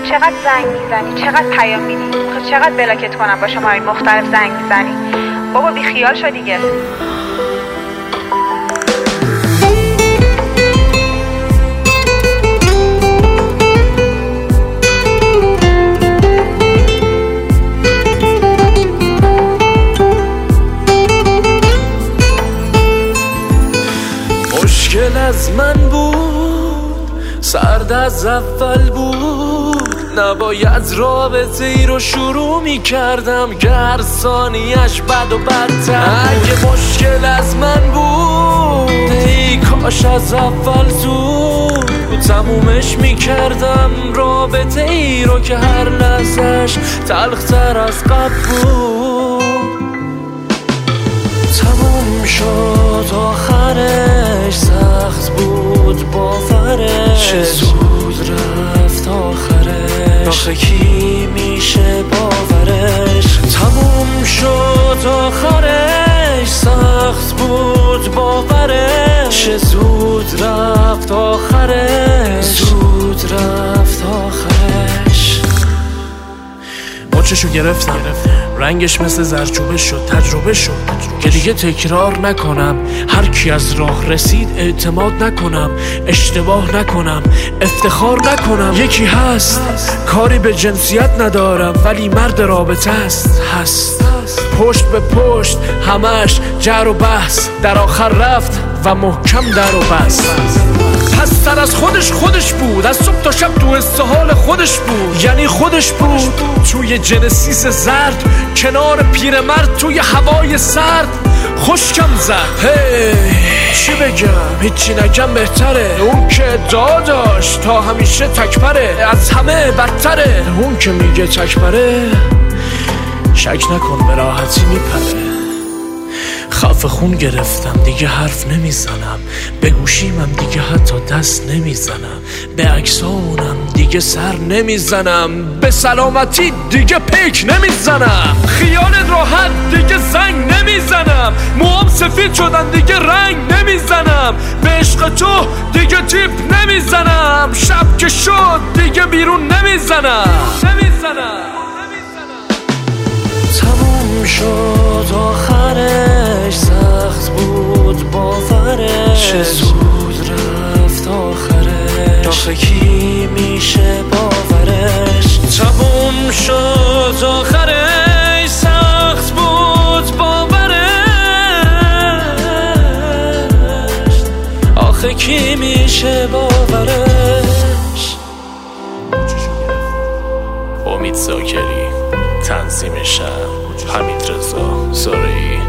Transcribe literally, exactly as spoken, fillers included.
چقدر زنگ میزنی، چقدر پیام میدی، خب چقدر بلاکت کنم با شما این مختلف زنگ میزنی. بابا بی خیال شو دیگه. مشکل از من بود، سرد از اول بود، نباید رابطه ای رو شروع می کردم که هر ثانیش بد و بدتر. اگه مشکل از من بود ای کاش از اول زود تمومش می کردم، رابطه ای رو که هر لحظش تلختر از قبل بود. تموم شد آخرش، سخت بود باورش، چه زود رفت آخرش، آخه کی میشه باورش. تموم شد آخرش، سخت بود باورش، چه زود رفت آخرش، زود رفت آخرش. مچشو گرفتم، رنگش مثل زرچوبه شد، تجربه شد که دیگه تکرار نکنم. هر کی از راه رسید اعتماد نکنم، اشتباه نکنم، افتخار نکنم. یکی هست کاری به جنسیت ندارم ولی مرد رابطه است، هست پشت به پشت همش جر و بحث، در آخر رفت و محکم در و بست. پس تر از خودش خودش بود، از صبح تا شب تو استحال خودش بود، یعنی خودش بود توی جنسیس زرد، کنار پیرمرد توی هوای سرد خشکم زد. هی چی بگم، هیچی نگم بهتره. اون که ادعا داشت تا همیشه تکبره، از همه بدتره. اون که میگه تکبره شک نکن به راحتی میپره. خفه خون گرفتم دیگه حرف نمیزنم، به گوشیمم دیگه حتی دست نمیزنم، به عکسانم دیگه سر نمیزنم، به سلامتی دیگه پیک نمیزنم، خیالت راحت دیگه زنگ نمیزنم، موام سفید شدن دیگه رنگ نمیزنم، به عشق تو دیگه تیپ نمیزنم، شب که شد دیگه بیرون نمیزنم نمیزنم. تموم شد آخرش، سخت بود باورش، چه زود رفت آخرش، آخه کی میشه باورش. تموم شد آخرش، سخت بود باورش، آخه کی میشه باورش. امید زاکری، تنظیم شب حمید رضا زارعی.